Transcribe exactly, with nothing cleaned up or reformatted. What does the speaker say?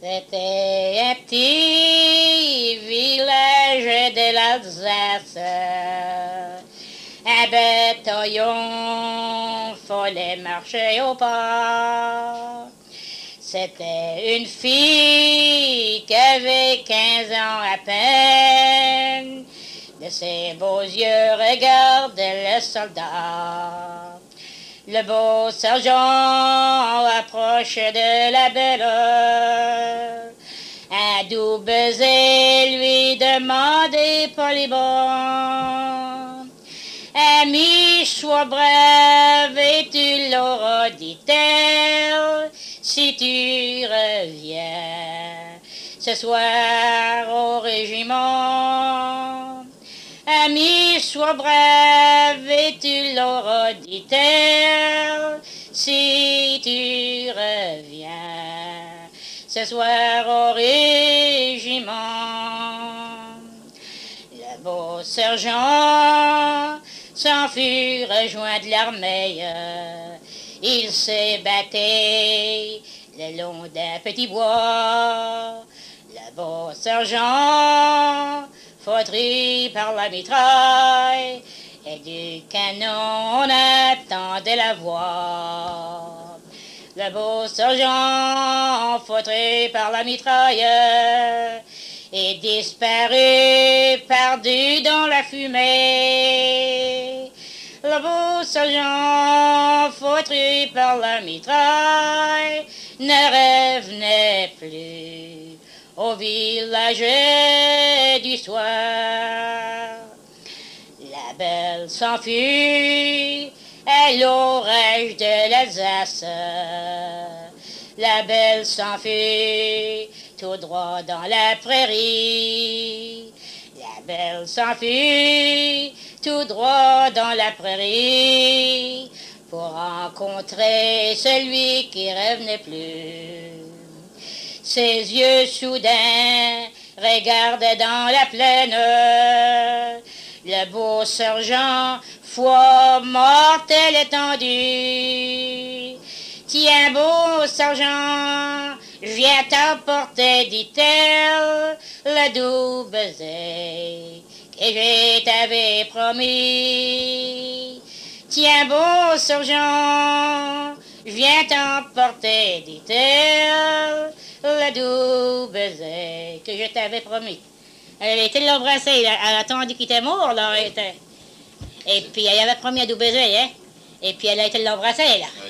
C'était un petit village de l'Alsace, un bataillon fallait marcher au pas. C'était une fille qui avait quinze ans à peine, de ses beaux yeux regardait le soldat. Le beau sergent approche de la belle, un doux baiser lui demandait poliment. Ami, sois brave et tu l'auras, dit-elle, si tu reviens ce soir au régiment. Ami, sois brave et tu l'auras, dit-elle, si tu reviens ce soir au régiment. Le beau sergent s'en fut rejoindre l'armée. Il s'est battu le long d'un petit bois. Le beau sergent fouetté par la mitraille, et du canon on attendait la voix. Le beau sergent fouetté par la mitraille est disparu, perdu dans la fumée. Le beau sergent fouetté par la mitraille ne revenait plus au village du soir. La belle s'enfuit à l'orage de l'Alsace. La belle s'enfuit tout droit dans la prairie. La belle s'enfuit tout droit dans la prairie pour rencontrer celui qui revenait plus. Ses yeux soudains regardaient dans la plaine. Le beau sergent, foi mortelle étendue. Tiens, beau sergent, je viens t'emporter, dit-elle, le doux baiser que je t'avais promis. Tiens, beau sergent, je viens t'emporter, dit-elle, le doux baiser que je t'avais promis. Elle était l'embrasser, elle a attendu qu'il était mort, là. Elle était... Et puis elle avait promis un doux baiser, hein. Et puis elle a été l'embrasser, là.